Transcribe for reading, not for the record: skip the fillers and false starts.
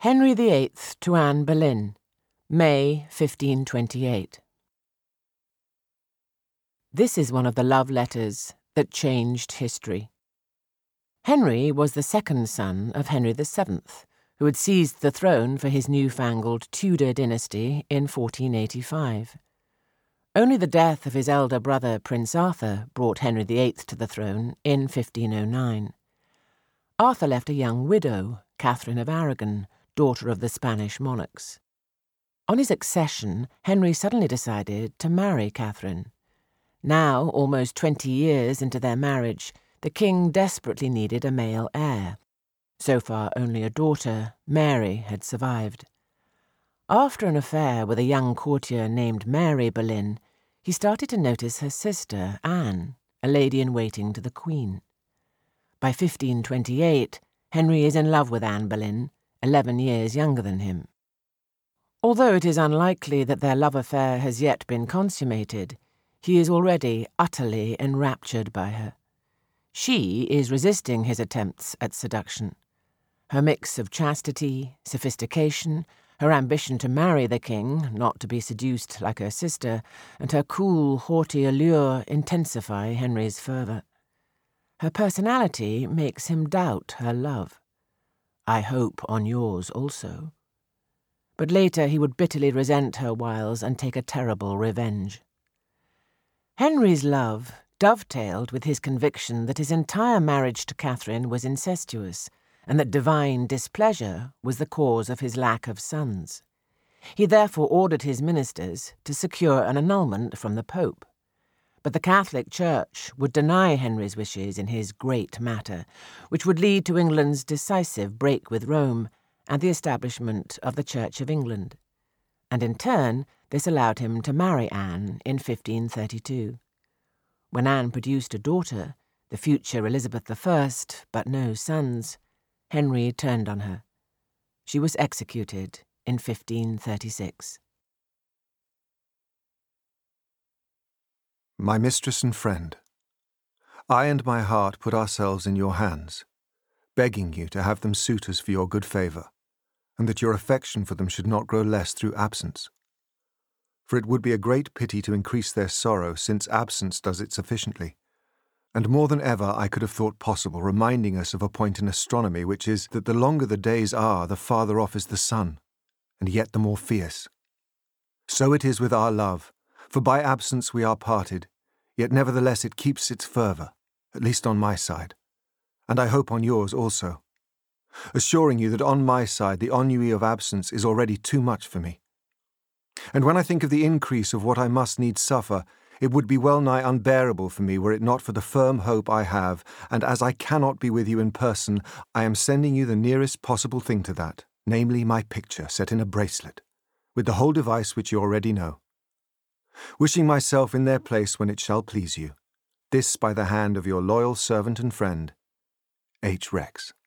Henry VIII to Anne Boleyn, May 1528. This is one of the love letters that changed history. Henry was the second son of Henry VII, who had seized the throne for his newfangled Tudor dynasty in 1485. Only the death of his elder brother Prince Arthur brought Henry VIII to the throne in 1509. Arthur left a young widow, Catherine of Aragon, daughter of the Spanish monarchs. On his accession, Henry suddenly decided to marry Catherine. Now, almost 20 years into their marriage, the king desperately needed a male heir. So far only a daughter, Mary, had survived. After an affair with a young courtier named Mary Boleyn, he started to notice her sister, Anne, a lady-in-waiting to the Queen. By 1528, Henry is in love with Anne Boleyn, 11 years younger than him. Although it is unlikely that their love affair has yet been consummated, he is already utterly enraptured by her. She is resisting his attempts at seduction. Her mix of chastity, sophistication, her ambition to marry the king, not to be seduced like her sister, and her cool, haughty allure intensify Henry's fervour. Her personality makes him doubt her love. I hope on yours also. But later he would bitterly resent her wiles and take a terrible revenge. Henry's love dovetailed with his conviction that his entire marriage to Catherine was incestuous, and that divine displeasure was the cause of his lack of sons. He therefore ordered his ministers to secure an annulment from the Pope. But the Catholic Church would deny Henry's wishes in his great matter, which would lead to England's decisive break with Rome and the establishment of the Church of England. And in turn, this allowed him to marry Anne in 1532. When Anne produced a daughter, the future Elizabeth I, but no sons, Henry turned on her. She was executed in 1536. My mistress and friend, I and my heart put ourselves in your hands, begging you to have them suitors for your good favour, and that your affection for them should not grow less through absence. For it would be a great pity to increase their sorrow, since absence does it sufficiently. And more than ever I could have thought possible reminding us of a point in astronomy, which is that the longer the days are, the farther off is the sun, and yet the more fierce. So it is with our love, for by absence we are parted, yet nevertheless it keeps its fervour, at least on my side, and I hope on yours also, assuring you that on my side the ennui of absence is already too much for me. And when I think of the increase of what I must needs suffer, it would be well nigh unbearable for me were it not for the firm hope I have, and as I cannot be with you in person, I am sending you the nearest possible thing to that, namely my picture set in a bracelet, with the whole device which you already know. Wishing myself in their place when it shall please you, this by the hand of your loyal servant and friend, H. Rex.